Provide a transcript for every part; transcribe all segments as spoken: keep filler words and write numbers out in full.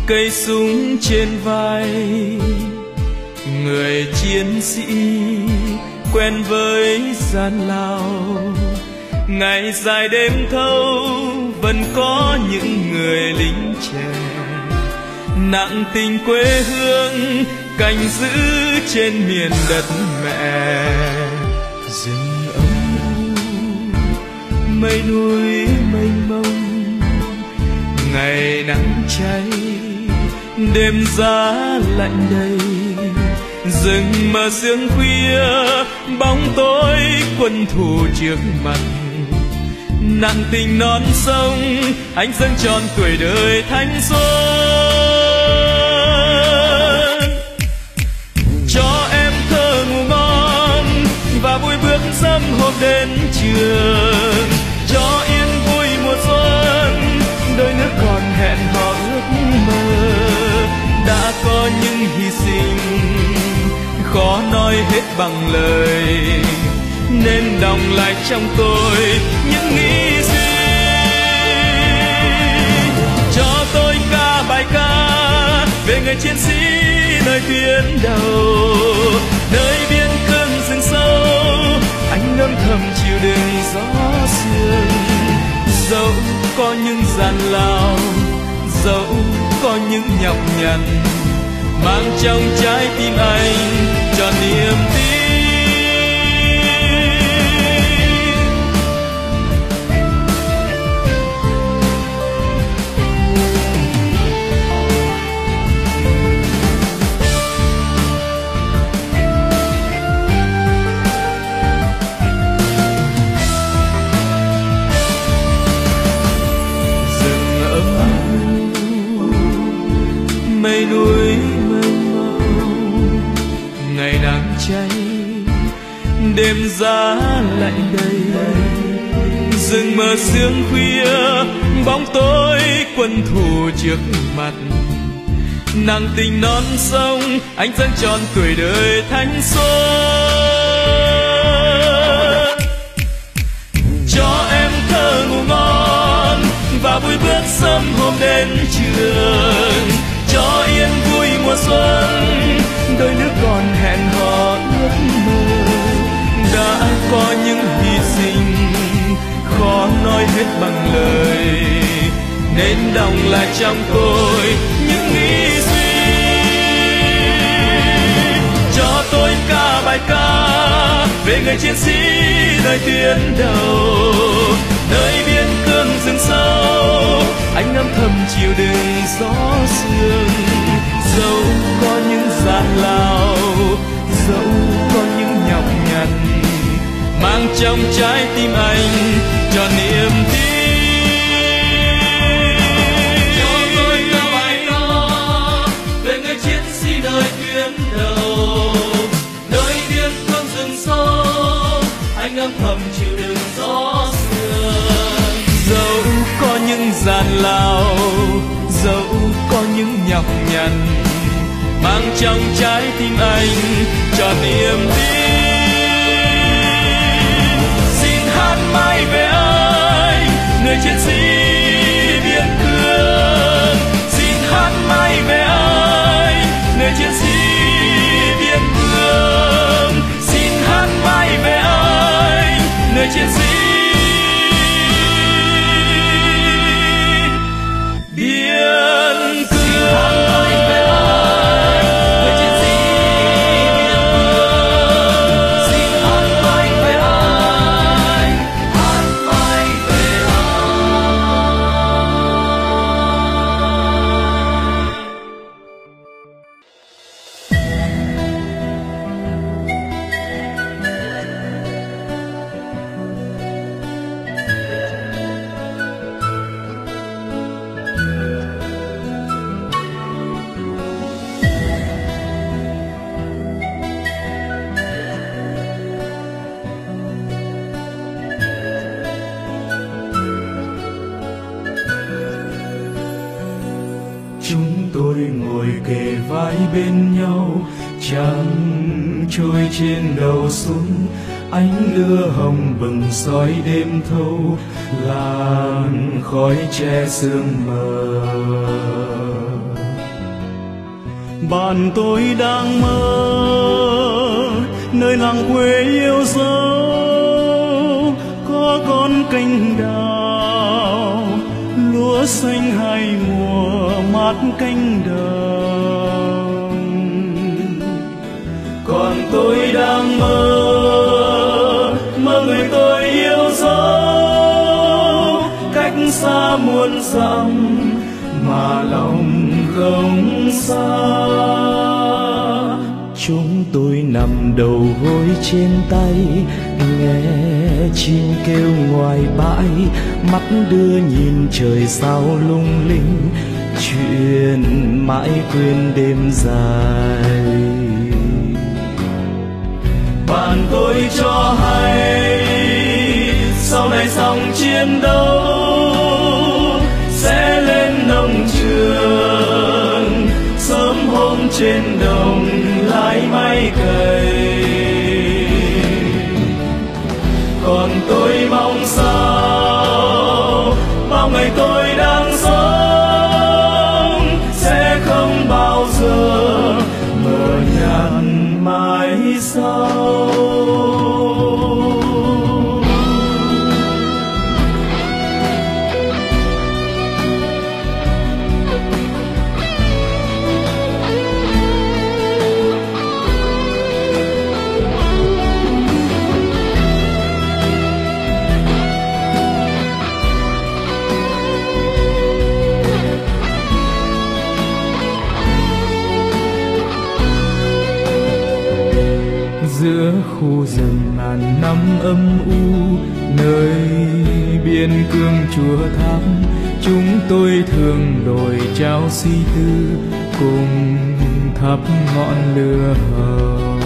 cây súng trên vai, người chiến sĩ quen với gian lao. Ngày dài đêm thâu vẫn có những người lính trẻ nặng tình quê hương, canh giữ trên miền đất mẹ. Rừng âm u, mây núi mênh mông, ngày nắng cháy đêm giá lạnh đầy. Rừng mờ sương khuya, bóng tối quân thù trước mặt. Nặng tình non sông, anh dâng tròn tuổi đời thanh xuân. Cho em thơ ngủ ngon và vui bước sớm hôm đến trường. Cho yên vui mùa xuân, đôi nước còn hẹn hò ước mơ. Đã có những hy sinh khó nói hết bằng lời, nên đọng lại trong tôi những nghĩ suy. Cho tôi ca bài ca về người chiến sĩ nơi tuyến đầu, nơi biên cương rừng sâu, anh âm thầm chịu đựng gió sương. Dẫu có những gian lao, dẫu có những nhọc nhằn, mang trong trái tim anh tròn niềm tin. Mây núi mênh mông, ngày nắng cháy đêm giá lạnh đầy. Rừng mờ sương khuya, bóng tối quân thù trước mặt. Nặng tình non sông, anh dâng tròn tuổi đời thanh xuân. Cho em thơ ngủ ngon và vui bước sớm hôm đến trường. Cho yên vui mùa xuân, đôi nước còn hẹn hò ước mơ. Đã có những hy sinh khó nói hết bằng lời, nên đọng lại trong tôi những nghĩ suy. Cho tôi ca bài ca về người chiến sĩ nơi tuyến đầu, nơi biên cương rừng sâu, anh âm thầm chịu đựng gió sương. Dẫu có những gian lao, dẫu có những nhọc nhằn, mang trong trái tim anh tròn niềm tin. Cho tôi ca bài ca về người chiến sĩ nơi tuyến đầu, nơi biên cương rừng sâu, anh âm thầm chịu đựng gió sương. Dẫu có những gian lao, dẫu có những nhọc nhằn, mang trong trái tim anh tròn niềm tin. Xin hát mãi về anh, người chiến sĩ biên cương. Xin hát mãi về anh, người chiến sĩ biên cương. Xin hát mãi về anh, người chiến sĩ biên cương. Kề vai bên nhau, trăng trôi trên đầu xuân. Ánh lửa hồng bừng soi đêm thâu, làn khói che sương mờ. Bạn tôi đang mơ nơi làng quê yêu dấu, có con kênh đào lúa xanh hai mùa mát cánh đồng. Còn tôi đang mơ mơ người tôi yêu dấu, cách xa muôn dặm mà lòng không xa. Chúng tôi nằm đầu gối trên tay, nghe chim kêu ngoài bãi, mắt đưa nhìn trời sao lung linh, chuyện mãi quên đêm dài. Bạn tôi cho hay sau này xong chiến đấu sẽ lên nông trường, sớm hôm trên đồng lái máy cày. Còn tôi mong sao bao ngày tôi đang sống sẽ không bao giờ mờ nhạt mãi sau. Giữa khu rừng ngàn năm âm u, nơi biên cương chùa tháp, chúng tôi thường đổi trao suy tư cùng thắp ngọn lửa hồng,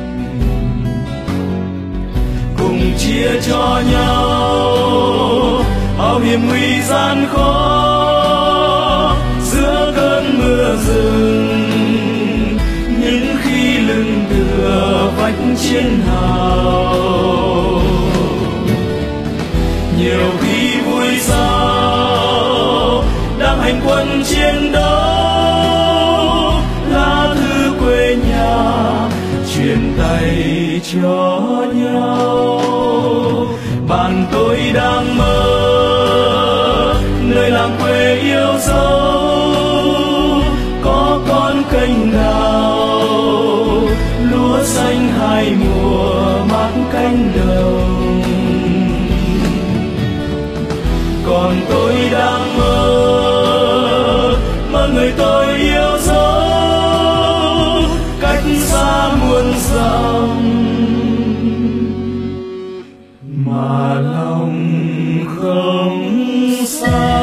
cùng chia cho nhau bao hiểm nguy gian khó giữa cơn mưa rừng. Những khi lưng tựa vách chiến hào, nhiều khi vui sao đang hành quân chiến đấu, lá thư quê nhà truyền tay cho nhau. Bạn tôi đang mơ nơi làng quê yêu dấu, có con kênh đào lúa xanh hai mùa mát cánh đồng. Còn tôi đang mơ mơ người tôi yêu dấu, cách xa muôn dặm mà lòng không xa.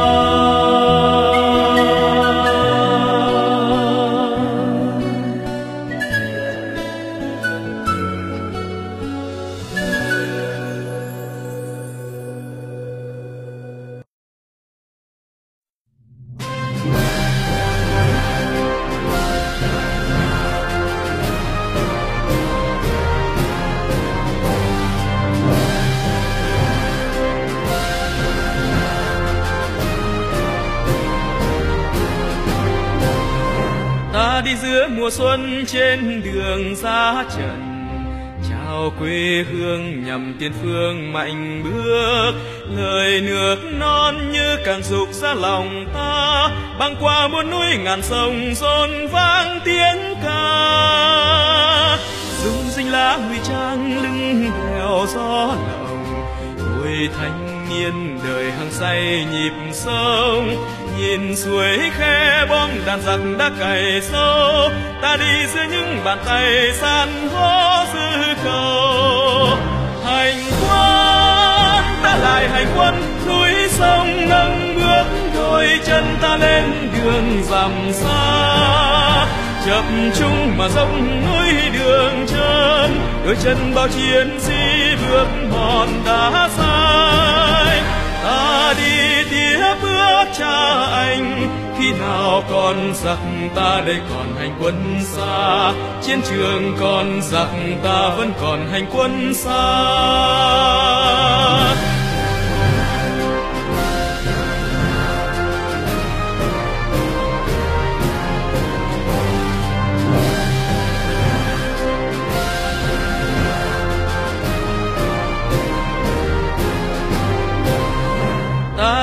Đi giữa mùa xuân trên đường ra trận, chào quê hương nhằm tiền phương mạnh bước. Lời nước non như càng dục ra lòng ta, băng qua muôn núi ngàn sông rộn vang tiếng ca. Rung rinh lá nguy trang lưng đèo gió lòng, tuổi thanh niên đời hăng say nhịp sông. Nhìn suối khe bom đàn giặc đã cày sâu, ta đi giữa những bàn tay san hô dư cầu. Hành quân ta lại hành quân, núi sông nâng bước, đôi chân ta lên đường dặm xa. Chập chung mà dốc núi đường trơn, đôi chân bao chiến sĩ bước mòn đá dài. Ta đi tiếp bước cha anh, khi nào còn giặc ta đây còn hành quân xa. Chiến trường còn giặc ta vẫn còn hành quân xa.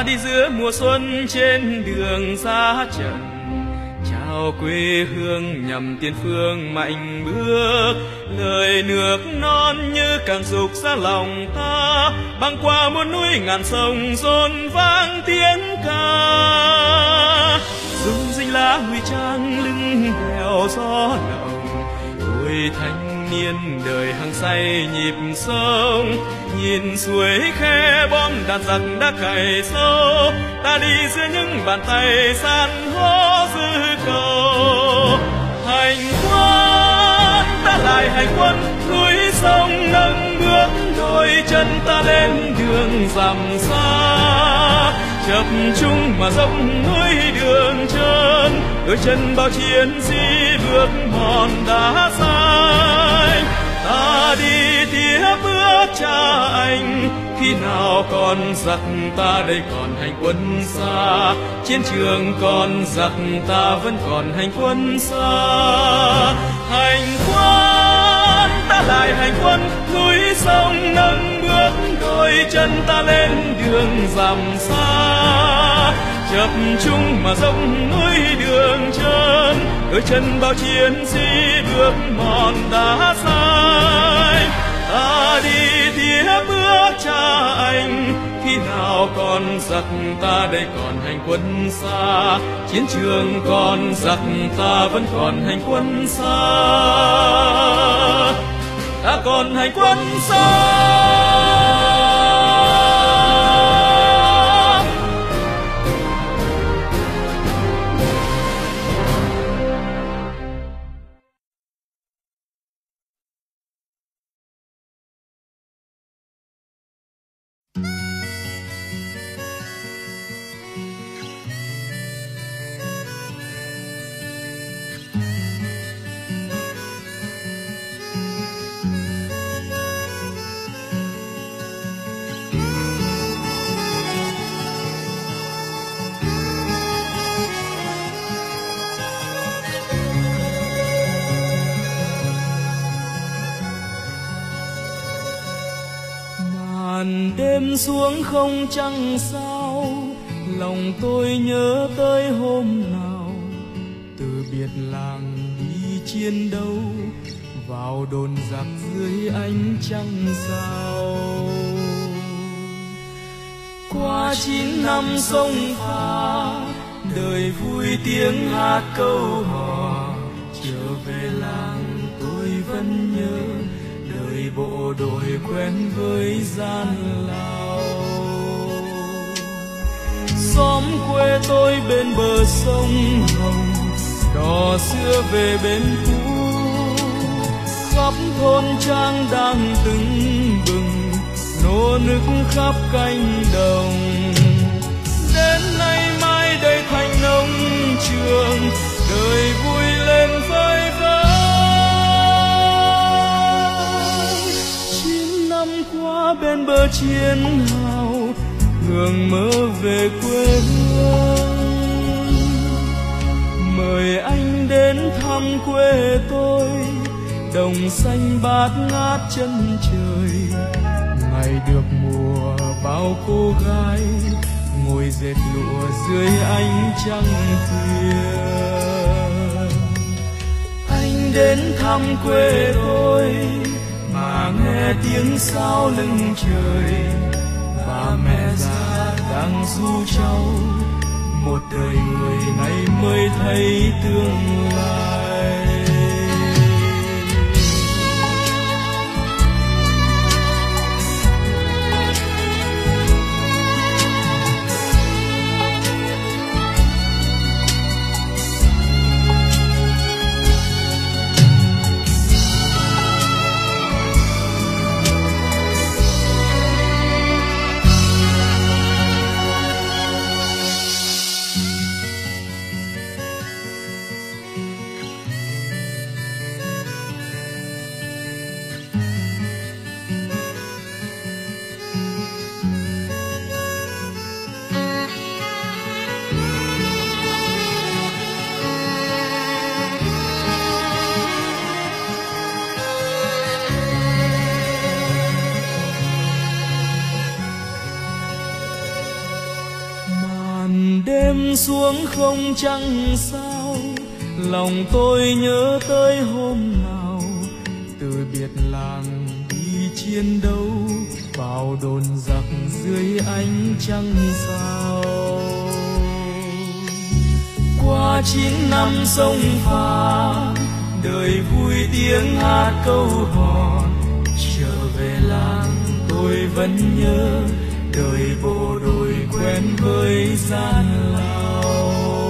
đi giữa mùa xuân trên đường ra trận, chào quê hương nhằm tiền phương mạnh bước. Lời nước non như cảm dục ra lòng ta, băng qua muôn núi ngàn sông rộn vang tiếng ca. Rung rinh lá huy trang lưng đèo gió lộng, tuổi thanh niên đời hăng say nhịp sông. Nhìn suối khe bom đạn giặc đã cày sâu, ta đi giữa những bàn tay san hô dư cầu. Hành quân ta lại hành quân, núi sông nâng bước, đôi chân ta lên đường dặm xa. Chập chung mà dốc núi đường trơn, đôi chân bao chiến sĩ bước mòn đá xanh. Ta đi tiếp bước cha anh, khi nào còn giặc ta đây còn hành quân xa. Chiến trường còn giặc ta vẫn còn hành quân xa. Hành quân ta lại hành quân, núi sông nâng bước, đôi chân ta lên đường dặm xa. Chập chung mà dốc núi đường trơn, đôi chân bao chiến sĩ bước mòn đá xanh. Ta đi tiếp bước cha anh, khi nào còn giặc ta đây còn hành quân xa. Chiến trường còn giặc ta vẫn còn hành quân xa. Ta còn hành quân xa. Đêm xuống không trăng sao, lòng tôi nhớ tới hôm nào từ biệt làng đi chiến đấu, vào đồn giặc dưới ánh trăng sao. Qua chín năm sông pha, đời vui tiếng hát câu hò, trở về làng tôi vẫn nhớ đời bộ đội quen với gian lao. Xóm quê tôi bên bờ sông Hồng, đò xưa về bên cũ, khắp thôn trang đang tưng bừng, nô nức khắp cánh đồng. Đến nay mai đây thành nông trường, đời vui lên phơi phới. Chín năm qua bên bờ chiến hào, hương mơ về quê hương. Mời anh đến thăm quê tôi, đồng xanh bát ngát chân trời. Ngày được mùa bao cô gái ngồi dệt lụa dưới ánh trăng khuya. Anh đến thăm quê tôi mà nghe tiếng sao lưng trời, và mẹ già đang ru cháu, một đời người này mới thấy tương lai. đêm xuống không trăng sao, lòng tôi nhớ tới hôm nào từ biệt làng đi chiến đấu vào đồn giặc dưới ánh trăng sao. Qua chín năm sông pha, đời vui tiếng hát câu hò, trở về làng tôi vẫn nhớ đời bộ đội quen với gian lao.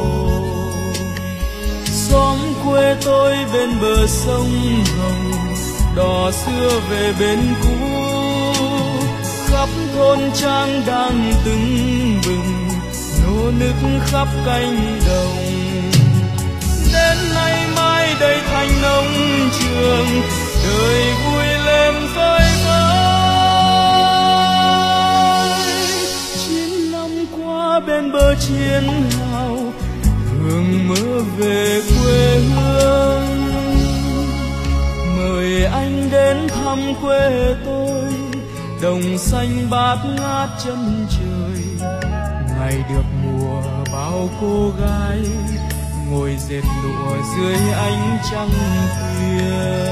Xóm quê tôi bên bờ sông Hồng, đò xưa về bên cũ, khắp thôn trang đang tưng bừng, nô nức khắp cánh đồng. Đến nay mai đây thành nông trường, đời vui lên vơi vơi. Chín năm qua bên bờ chiến hào, hương mơ về quê hương. Mời anh đến thăm quê tôi, đồng xanh bát ngát chân trời. Ngày được mùa bao cô gái ngồi dệt lụa dưới ánh trăng khuya.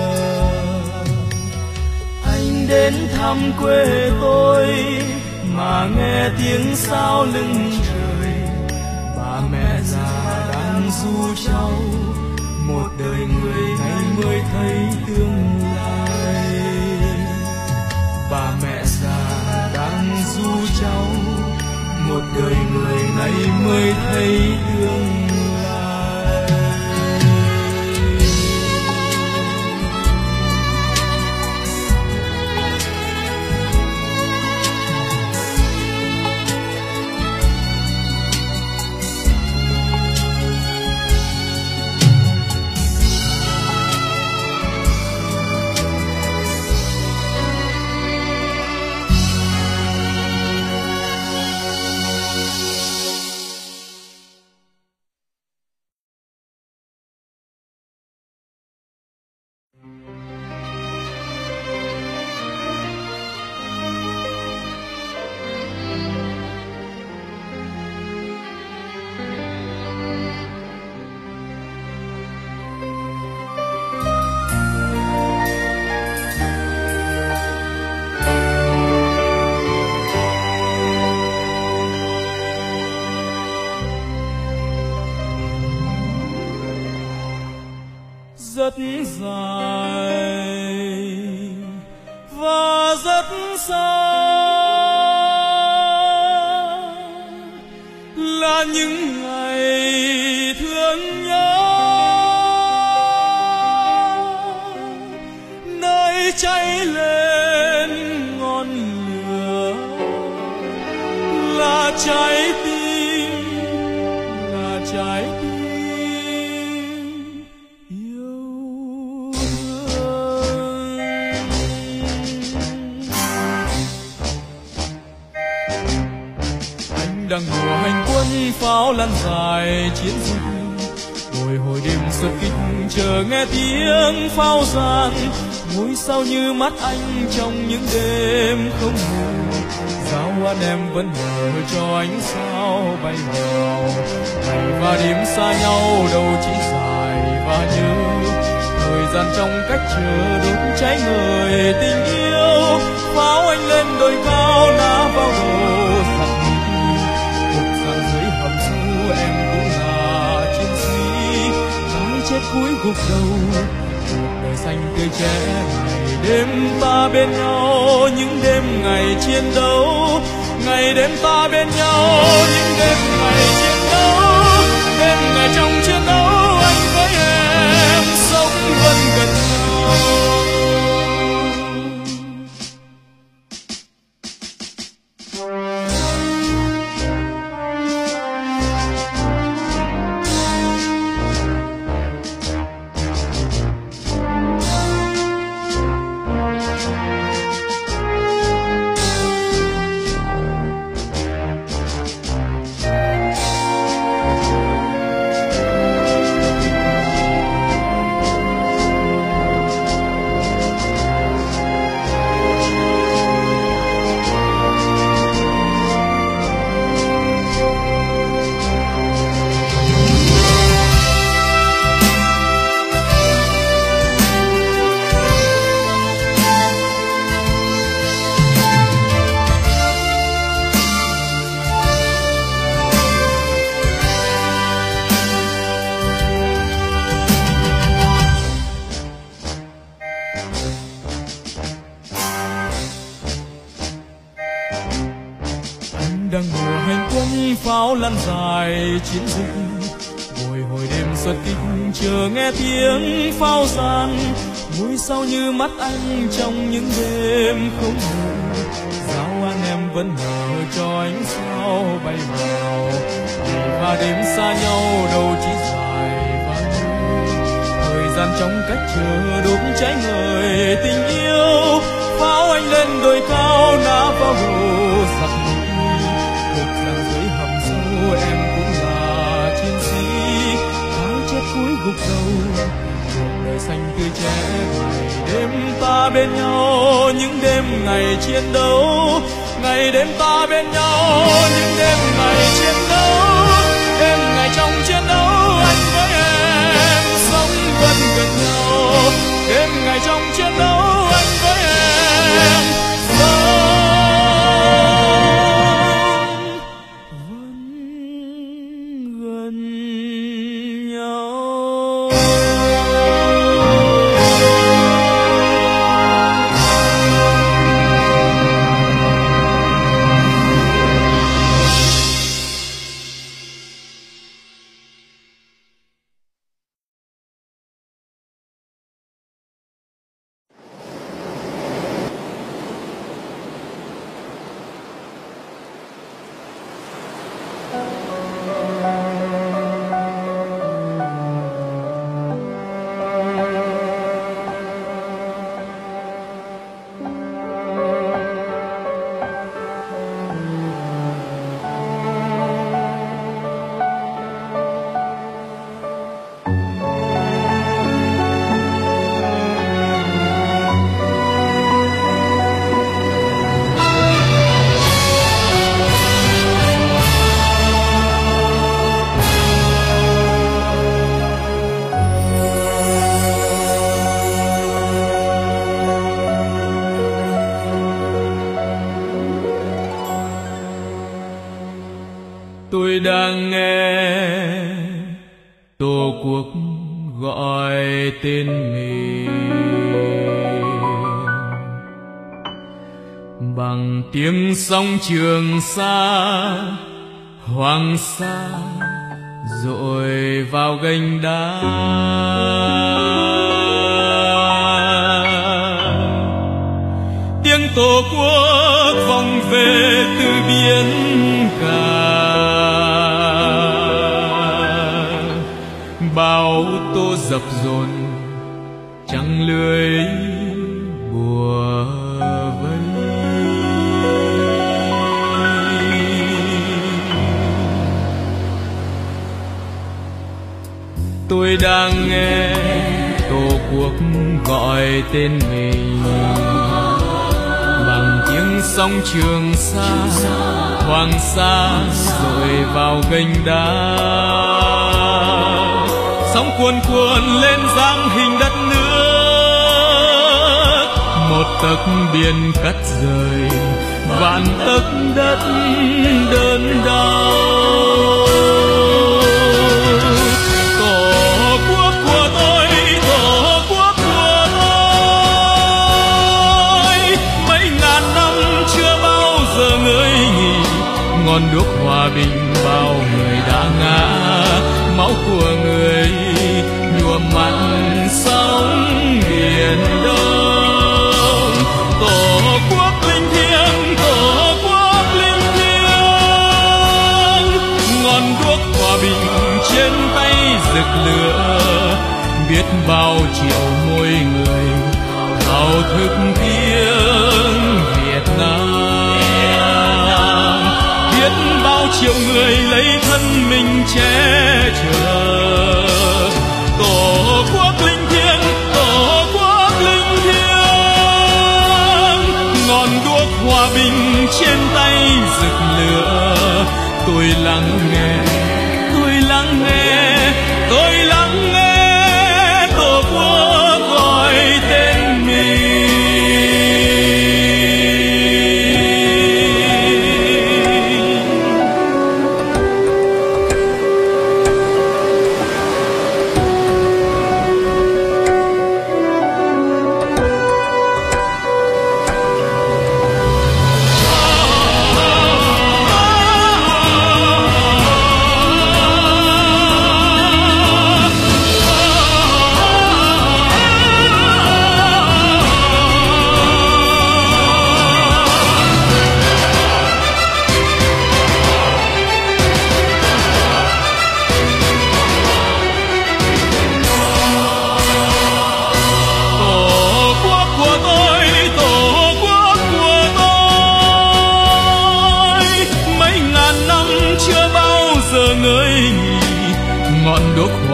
Anh đến thăm quê tôi mà nghe tiếng sao lưng trời. Bà mẹ già đang ru cháu, một đời người ngày mới thấy tương lai. Bà mẹ già đang ru cháu, một đời người ngày mới thấy tương lai. Rất dài và rất xa là những ngày thương nhớ, nơi cháy lên ngọn lửa là trái tim, là trái tim. Đang mùa hành quân pháo lan dài chiến dịch, bồi hồi đêm xuất kích chờ nghe tiếng pháo giàn. Ngôi sao như mắt anh trong những đêm không ngủ, sao anh em vẫn mở cho ánh sao bay vào. Ngày và đêm xa nhau đâu chỉ dài và nhớ, thời gian trong cách chờ đốt cháy người tình yêu. Pháo anh lên đồi cao nã vào đầu giặc, em cũng là chiến sĩ, cái chết cuối gục đầu, cuộc đời xanh tươi trẻ. Ngày đêm ta bên nhau, những đêm ngày chiến đấu, ngày đêm ta bên nhau, những đêm ngày chiến đấu, đêm ngày trong chiến đấu, anh với em sống vẫn gần nhau. đang mùa hành quân pháo lan dài chiến dịch, bồi hồi đêm xuất kích chờ nghe tiếng pháo gian. Mũi sao như mắt anh trong những đêm không ngủ, giao an em vẫn nở cho ánh sao bay vào. Vì và đêm xa nhau đâu chỉ dài và vui, thời gian trong cách chờ đốt cháy ngời tình yêu. Pháo anh lên đồi cao nã vào đầu giặc mũi, cuộc rằng dưới hầm sâu em cũng là chiến sĩ. Thái chết cuối gục đầu, cuộc đời xanh tươi trẻ. Ngày đêm ta bên nhau, những đêm ngày chiến đấu. Ngày đêm ta bên nhau, những đêm ngày chiến đấu. Đêm ngày trong chiến đấu, anh với em sống vẫn gần nhau. Đêm ngày trong chiến đấu, anh với em sống vẫn gần nhau. Tôi đang nghe Tổ quốc gọi tên mình bằng tiếng sóng Trường Sa, Hoàng Sa dội vào gành đá. Tiếng Tổ quốc vọng về từ biển cả, bao tố dập dồn trăng lưới bùa vây. Tôi đang nghe Tổ quốc gọi tên mình bằng tiếng sóng Trường Sa, Hoàng Sa dội vào gành đá. Sóng cuồn cuộn lên dáng hình đất nước, một tấc biển cắt rời vạn tấc đất đớn đau. Tổ quốc của tôi, Tổ quốc của tôi, mấy ngàn năm chưa bao giờ ngơi nghỉ. Ngọn đuốc hòa bình bao người đã ngã, máu của người nhuộm mặn sóng biển Đông. Tổ quốc linh thiêng, Tổ quốc linh thiêng, ngọn đuốc hòa bình trên tay rực lửa. Biết bao triệu môi người thao thức tiếng Việt Nam, biết bao triệu người lấy thân mình che chở. Tổ quốc linh thiêng, Tổ quốc linh thiêng, ngọn đuốc hòa bình trên tay rực lửa. Tôi lắng nghe, tôi lắng nghe, tôi lắng nghe Tổ quốc gọi tên mình.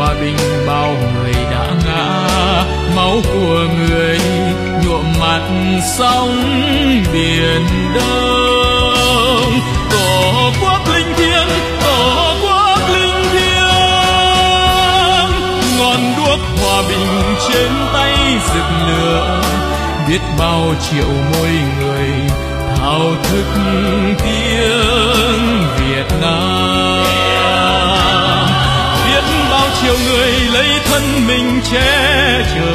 hòa bình bao người đã ngã, máu của người nhuộm mặt sóng biển đông. Tổ quốc linh thiêng, tổ quốc linh thiêng, ngọn đuốc hòa bình trên tay rực lửa, biết bao triệu môi người thao thức tiếng Việt Nam. Biết bao triệu người lấy thân mình che chở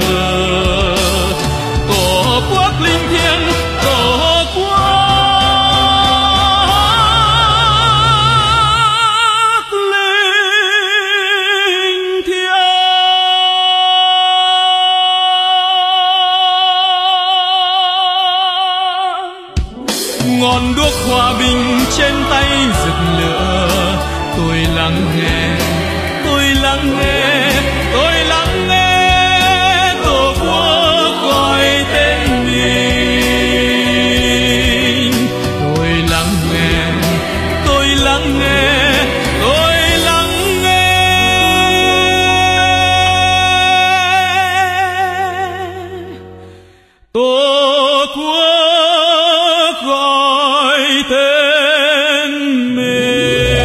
tổ quốc linh thiêng, tổ quốc linh thiêng. Ngọn đuốc hòa bình trên tay rực lửa, tôi lắng nghe, tôi lắng nghe, tôi lắng nghe tổ quốc gọi tên mình. Tôi lắng nghe, tôi lắng nghe, tôi lắng nghe tổ quốc gọi tên mình.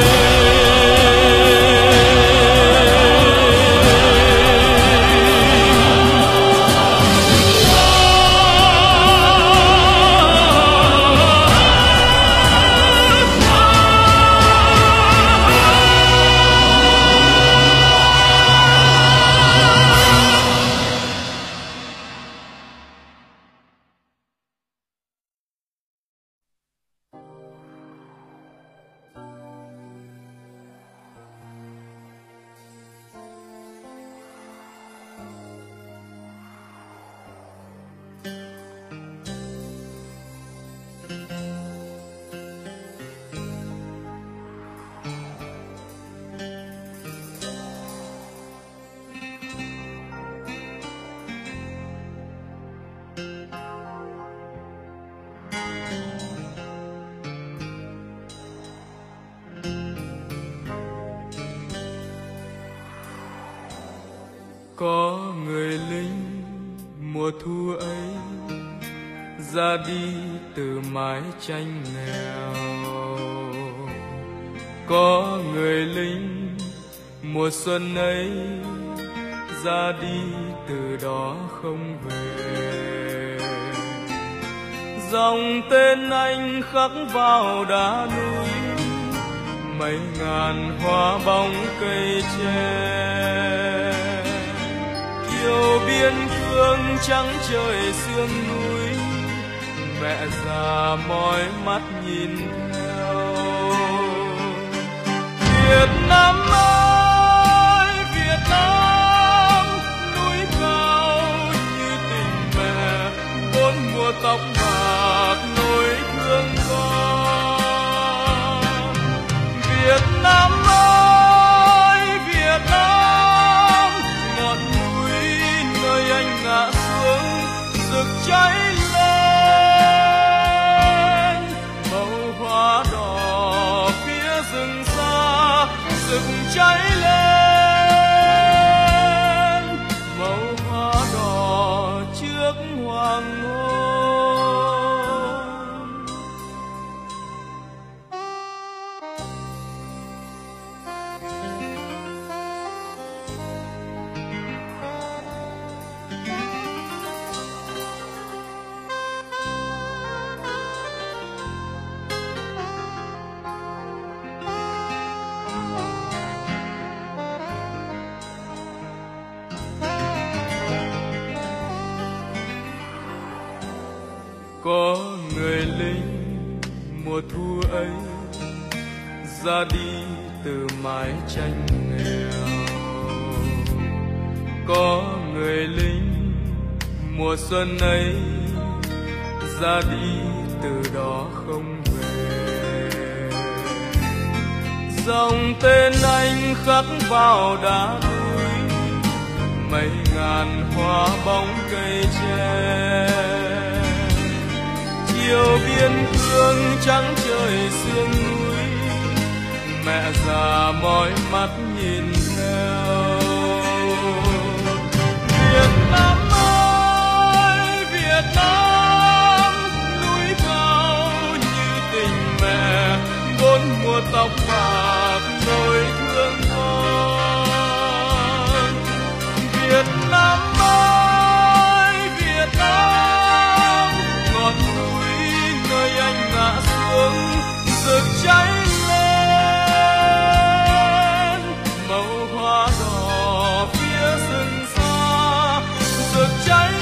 Có người lính mùa thu ấy ra đi từ mái tranh nghèo, có người lính mùa xuân ấy ra đi từ đó không về. Dòng tên anh khắc vào đá núi, mấy ngàn hoa bóng cây tre. Yêu biên cương trắng trời sương núi, mẹ già mỏi mắt nhìn theo. Việt Nam ơi Việt Nam, núi cao như tình mẹ, bốn mùa tóc bạc nỗi thương con. Việt Nam ơi Việt Nam, ngọn núi nơi anh ngã xuống rực cháy lên. Màu hoa đỏ phía rừng xa rực cháy lên, màu hoa đỏ trước hoàng hôn. Có người lính mùa thu ấy ra đi từ mái tranh nghèo, có người lính mùa xuân ấy ra đi từ đó không về. Dòng tên anh khắc vào đá núi, mấy ngàn hoa bóng cây tre. Chiều biên cương trắng trời sương núi, mẹ già mỏi mắt nhìn theo. anh ngã xuống rực cháy lên màu hoa đỏ phía rừng xa rực cháy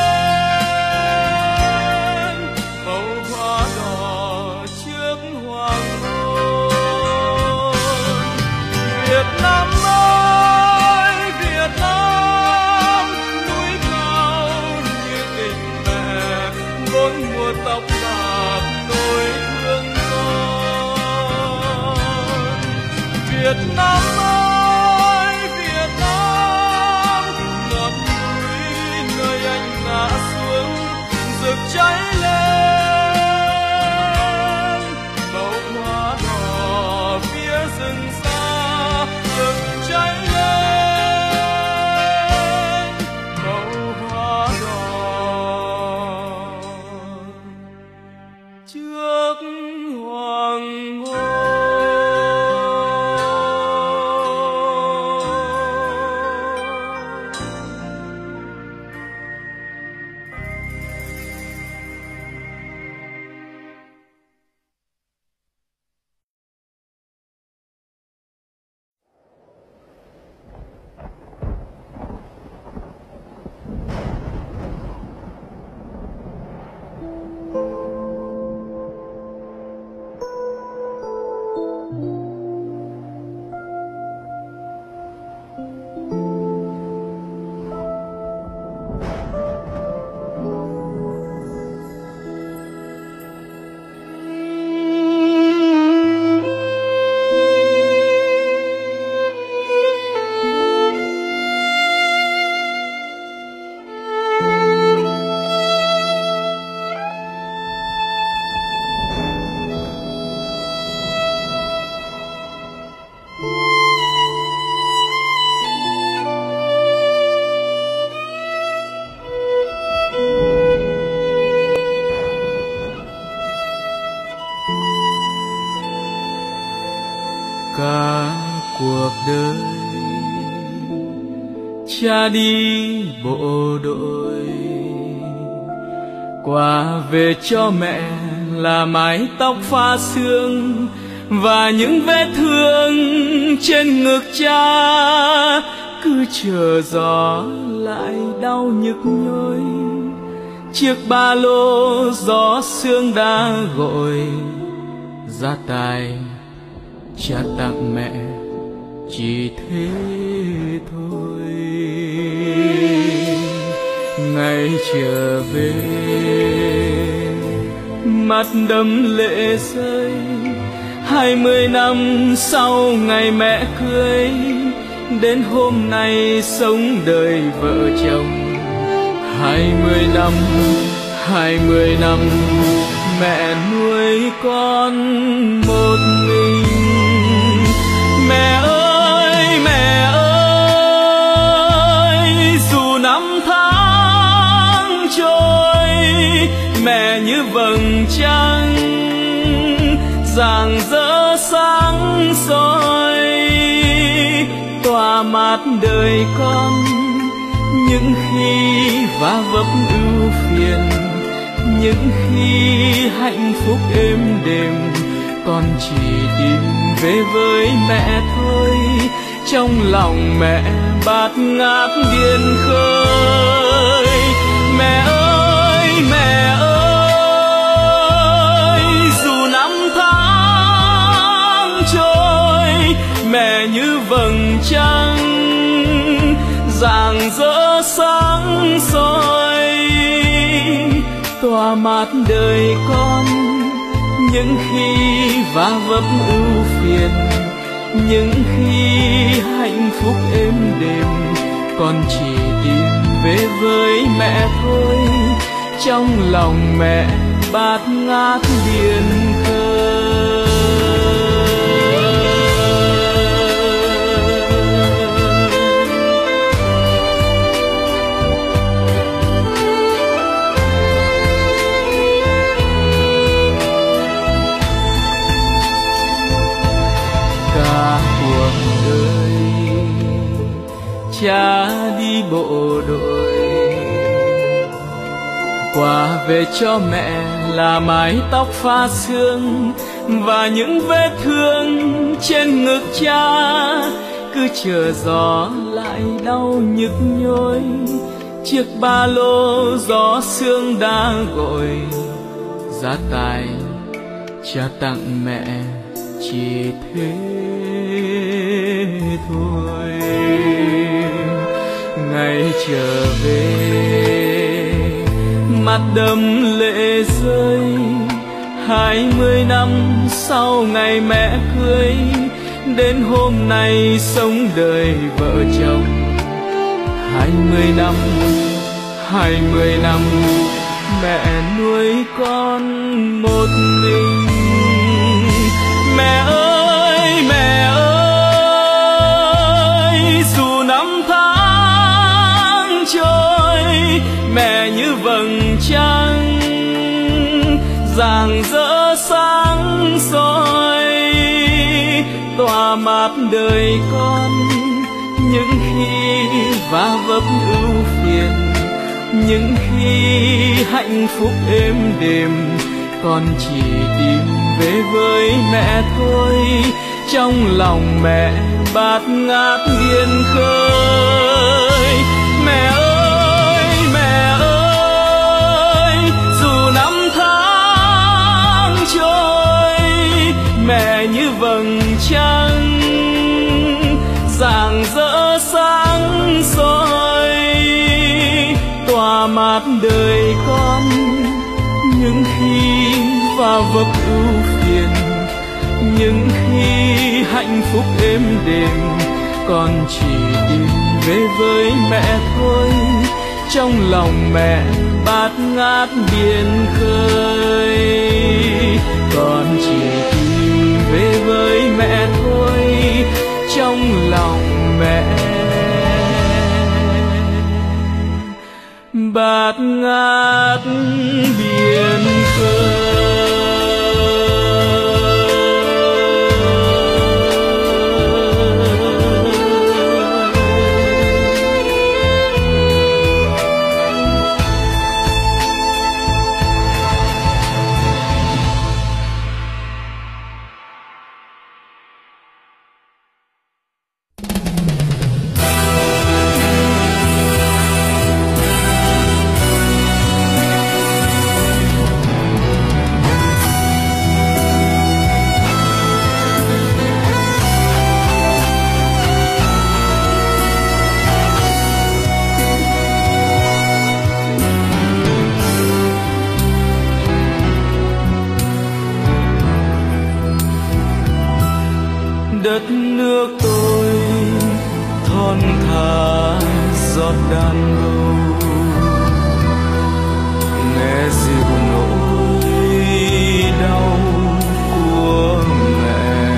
lên màu hoa đỏ trước hoàng hôn. Việt Nam ơi Việt Nam, núi cao như tình mẹ bốn mùa tóc bạc nỗi thương con. Việt Nam ơi Việt Nam, ngọn núi nơi anh ngã xuống rực cháy lên màu hoa đỏ phía rừng xa rực cháy lên màu hoa đỏ trước hoàng hôn. Cả cuộc đời cha đi bộ đội, quà về cho mẹ là mái tóc pha sương và những vết thương trên ngực cha, cứ chờ gió lại đau nhức nhối. Chiếc ba lô gió sương đã gọi, gia tài cha tặng mẹ chỉ thế thôi. Ngày trở về mắt đẫm lệ rơi, hai mươi năm sau ngày mẹ cưới, đến hôm nay sống đời vợ chồng. Hai mươi năm, hai mươi năm mẹ nuôi con một mình. Mẹ ơi, mẹ ơi, dù năm tháng trôi, mẹ như vầng trăng rạng rỡ sáng soi, tỏa mát đời con. Những khi va vấp ưu phiền, những khi hạnh phúc êm đềm, con chỉ tìm về với mẹ thôi. Trong lòng mẹ bát ngát biển khơi. Mẹ ơi, mẹ ơi, dù năm tháng trôi, mẹ như vầng trăng rạng rỡ sáng soi, tỏa mát đời con. Những khi va vấp ưu phiền, những khi hạnh phúc êm đềm, con chỉ tìm về với mẹ thôi. Trong lòng mẹ bát ngát biển khơi. Cha đi bộ đội, quà về cho mẹ là mái tóc pha sương và những vết thương trên ngực cha, cứ chờ gió lại đau nhức nhối. Chiếc ba lô gió sương đã gọi, gia tài cha tặng mẹ chỉ thế thôi. Ngày trở về mắt đẫm lệ rơi, hai mươi năm sau ngày mẹ cưới, đến hôm nay sống đời vợ chồng. Hai mươi năm, hai mươi năm mẹ nuôi con một mình. Mẹ ơi, mẹ ơi, dù năm tháng trôi, mẹ như vầng trăng rạng rỡ sáng soi, tỏa mát đời con. Những khi va vấp ưu phiền, những khi hạnh phúc êm đềm, con chỉ tìm về với mẹ thôi. Trong lòng mẹ bạt ngát biển khơi. Mẹ ơi, mẹ ơi, dù năm tháng trôi, mẹ như vầng trăng rạng rỡ sáng soi, tỏa mát đời con. Những khi va vấp ưu phiền, những khi hạnh phúc êm đềm, con chỉ tìm về với mẹ thôi. Trong lòng mẹ bạt ngát biển khơi, con chỉ tìm về với mẹ thôi. Trong lòng mẹ bạt ngát biển khơi. Đất nước tôi thon thả giọt đàn bầu, nghe dịu nỗi đau của mẹ.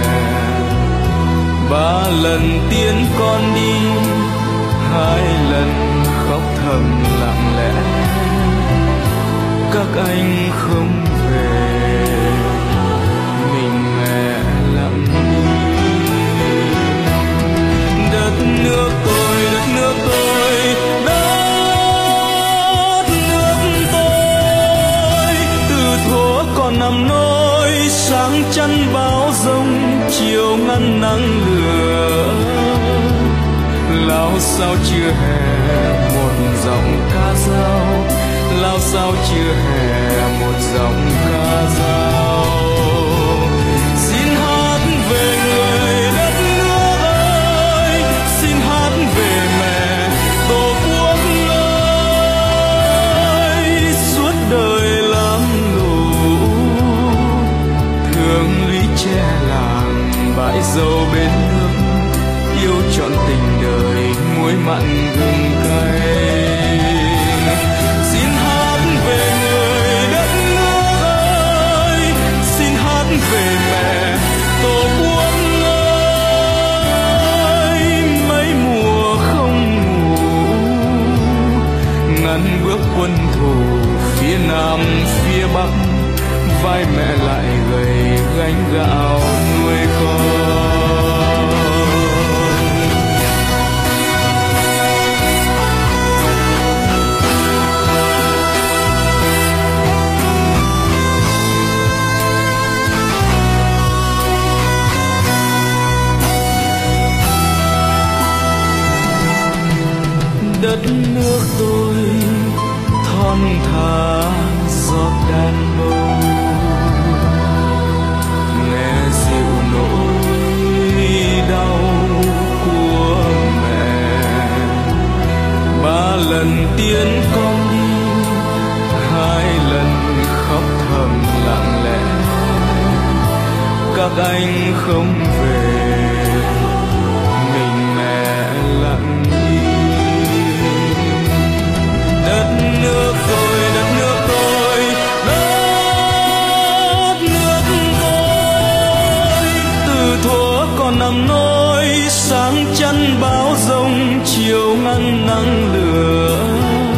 Ba lần tiễn con đi, hai lần khóc thầm lặng lẽ. Các anh không về, mình mẹ lặng đi. Đất nước tôi, đất nước tôi, đất nước tôi. Từ thuở còn nằm nôi, sáng chắn bão giông, chiều ngăn nắng lửa. Lao sao chưa hè một giọng ca dao, lao sao chưa hè một giọng ca dao. Xin hát về người đất nước ơi, xin hát về mẹ tổ quốc ơi. Suốt đời làm lũ thương lý che làng, bãi dâu bên nước yêu trọn tình đời, muối mặn gừng cay. Xin hát về người đất nước ơi, xin hát về mẹ tổ quốc ơi. Mấy mùa không ngủ, ngăn bước quân thù phía nam phía bắc, vai mẹ lại gầy gánh gạo nuôi con. nước tôi thon thả giọt đàn bầu, nghe dịu nỗi đau của mẹ. Ba lần tiễn con đi, hai lần khóc thầm lặng lẽ, các anh không về, mình mẹ lặng im. Đất nước tôi, đất nước tôi, đất nước tôi, từ thuở còn nằm nôi, sáng chắn báo rông, chiều ngăn nắng lửa.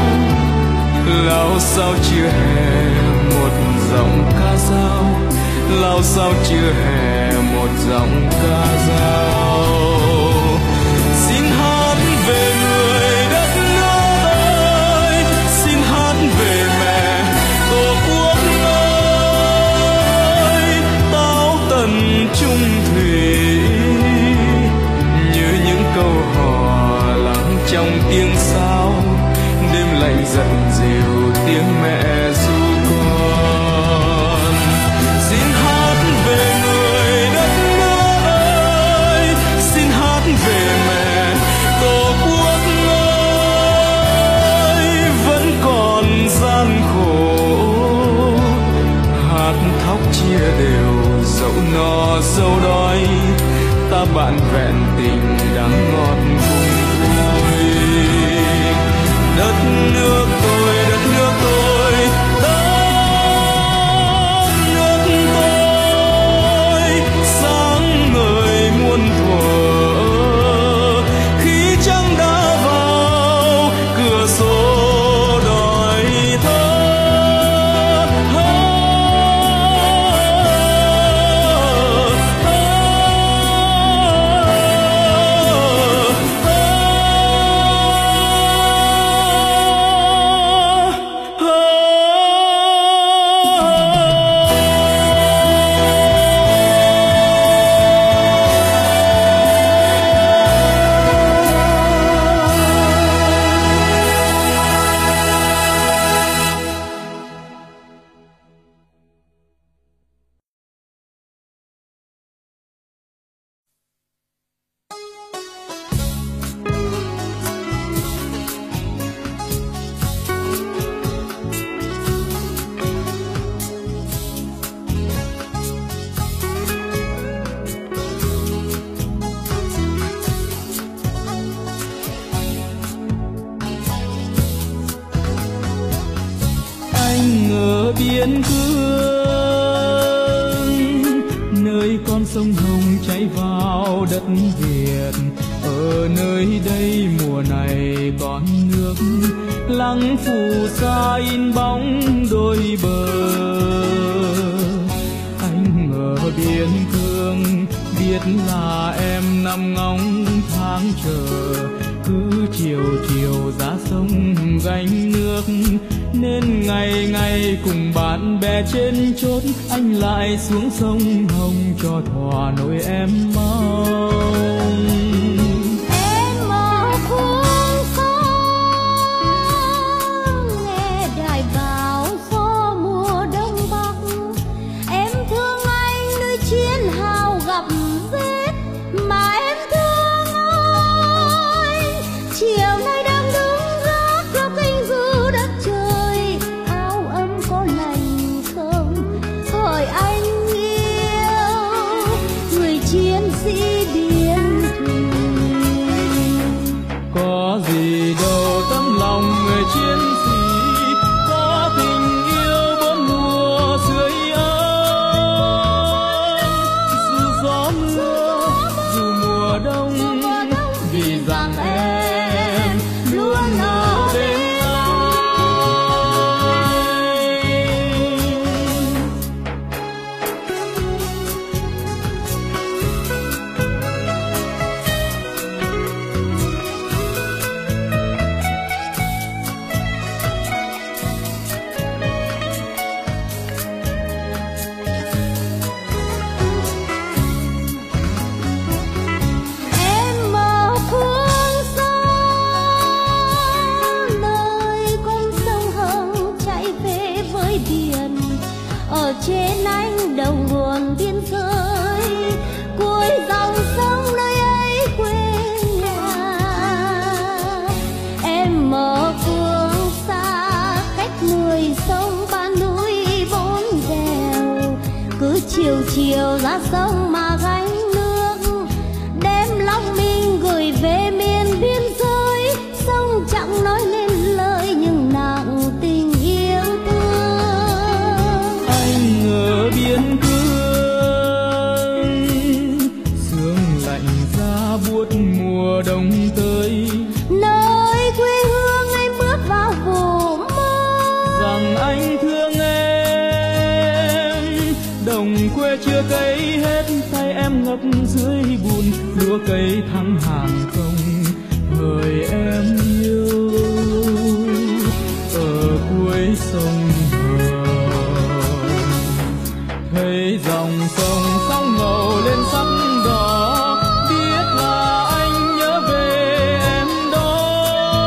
Lao sao chưa hè một giọng ca dao, lao sao chưa hè một giọng ca dao. Xin hát về người đất nước ơi, xin hát về mẹ tổ quốc ơi. Táo tần trung thủy như những câu hò lắng trong tiếng sáo, đêm lạnh giận dịu tiếng mẹ ru con. Xin hát về người đất nước ơi, xin hát về mẹ tổ quốc ơi. Vẫn còn gian khổ, hạt thóc chia đều, dẫu no dẫu đói, ta bạn vẹn tình đắng ngọt cùng vui. Đất nước tôi, đất nước tôi, đất nước tôi, sáng ngời muôn thuở. Khi trăng đã vào cửa sổ đòi thơ, biên cương, nơi con sông Hồng chảy vào đất Việt. Ở nơi đây mùa này con nước lắng phù sa in bóng đôi bờ. Anh ở biên cương biết là em nằm ngóng tháng chờ, cứ chiều chiều ra sông gánh nước, nên ngày ngày cùng bạn bè trên chốt anh lại xuống sông Hồng cho thỏa nỗi em mong. Em ở phương xa nghe đài báo gió mùa đông bắc, em thương anh nơi chiến hào gặp vết mà em thương anh. Chiều nay đang đứng gác góc canh giữ đất trời, áo ấm có lành không hỏi anh yêu người chiến sĩ biên thùy. trên anh đầu nguồn biên giới, cuối dòng sông nơi ấy quê nhà. Em ở phương xa cách mười sông ba núi bốn đèo, cứ chiều chiều ra sông mà gánh nước, đem lòng mình gửi về miền biên giới. Sông chẳng nói nên lời nhưng nặng tình yêu thương. Anh ở biên cương, sương lạnh giá buốt mùa đông tới, nơi quê hương anh bước vào vụ mơ. rằng anh thương em, đồng quê chưa cấy hết, tay em ngập dưới bùn, lúa cây thăng hàng không người em yêu. Ở cuối sông Hồng thấy dòng sông sóng ngầu lên sắc đỏ, biết là anh nhớ về em đó.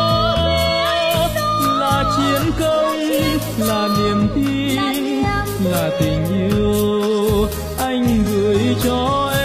Là chiến công, là niềm tin, là tình yêu anh gửi cho em.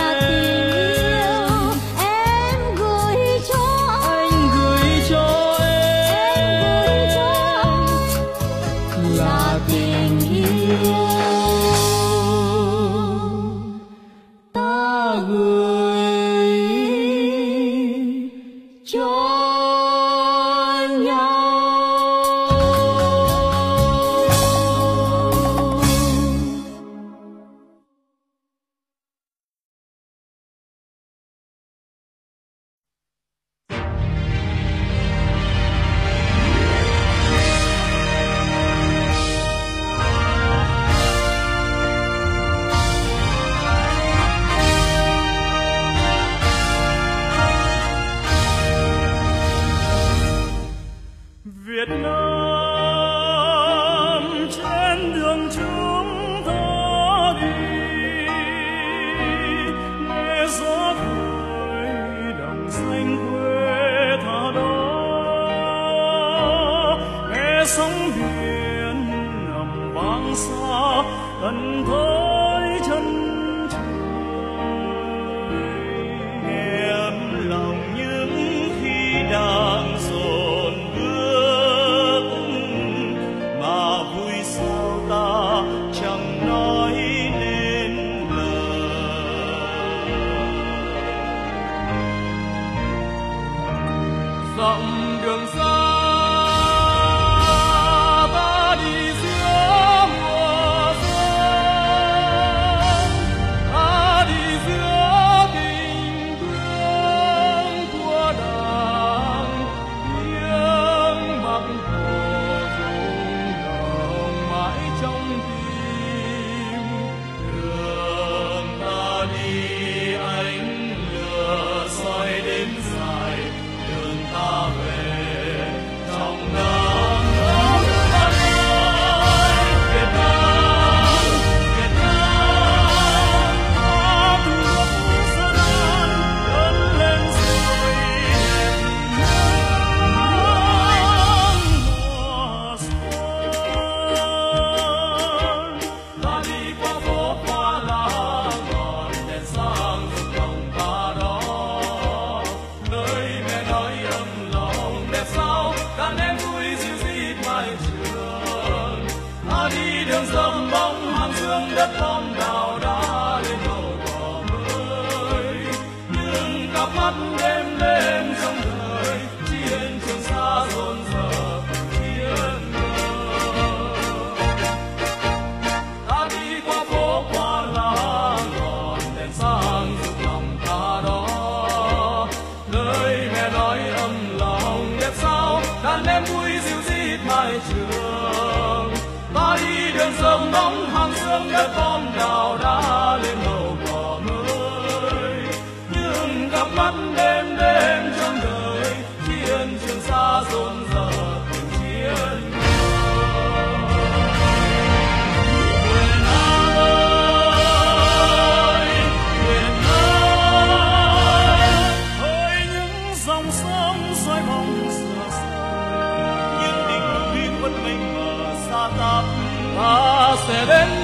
Sông bóng hàng sương đất bom đào đã lên đầu cỏ mới, nhưng gặp mắt đêm đêm trong đời chiến trường xa rộn rợn từng chiến miền Nam ơi, miền Nam ơi, những dòng sông xoay vòng sửa sông, những đỉnh núi vẫn mênh mờ xa tắp. Ta sẽ đến